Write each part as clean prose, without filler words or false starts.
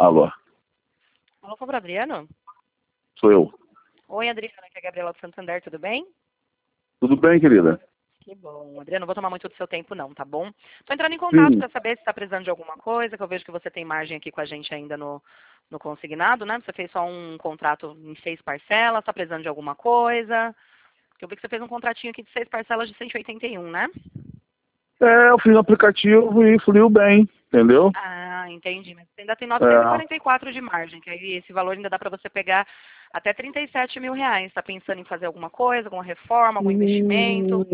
Alô, Alô, com o Adriano? sou eu. Oi, Adriano, aqui é a Gabriela do Santander, tudo bem? Tudo bem, querida? Que bom. Adriano, não vou tomar muito do seu tempo não, tá bom? Tô entrando em contato Sim. para saber se está precisando de alguma coisa, que eu vejo que você tem margem aqui com a gente ainda no consignado, né? Você fez só um contrato em 6 parcelas, está precisando de alguma coisa? Eu vi que você fez um contratinho aqui de 6 parcelas de 181, né? Eu fiz o aplicativo e fluiu bem, entendeu? Ah, entendi. Mas você ainda tem É. 944 de margem, que aí esse valor ainda dá para você pegar até 37 mil reais. Está pensando em fazer alguma coisa, alguma reforma, algum investimento?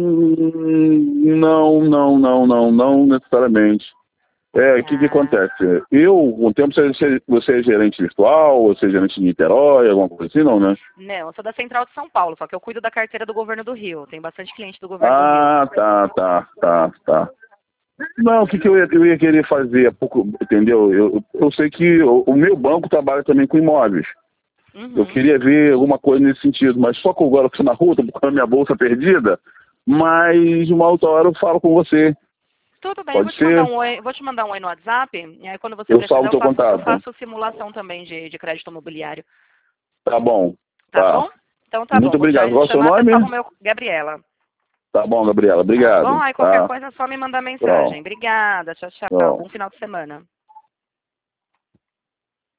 Não necessariamente. O que Ah, acontece? Eu, com o tempo, você é gerente virtual, você é gerente de Niterói, alguma coisa assim, não, né? não, eu sou da Central de São Paulo, só que eu cuido da carteira do governo do Rio. Tem bastante cliente do governo do Rio. Ah, tá. Não, o que eu ia querer fazer, entendeu? Eu sei que o meu banco trabalha também com imóveis. Eu Uhum. queria ver alguma coisa nesse sentido, mas só que agora eu estou na rua, estou procurando minha bolsa perdida, mas uma outra hora eu falo com você. Tudo bem, eu Pode vou te mandar ser? um oi, vou te mandar um oi no WhatsApp, e aí quando você Eu salvo precisar o teu eu contato. faço simulação também de crédito imobiliário. Tá bom. Tá Tá. bom? Então tá bom, Muito vou te obrigado. Qual é o seu adicionar, você nome? salva o meu Gabriela. Tá bom, Gabriela. Tá bom? Obrigado. Aí qualquer Tá. coisa é só me mandar mensagem. Pronto. Obrigada, tchau, tchau. Pronto. Bom final de semana.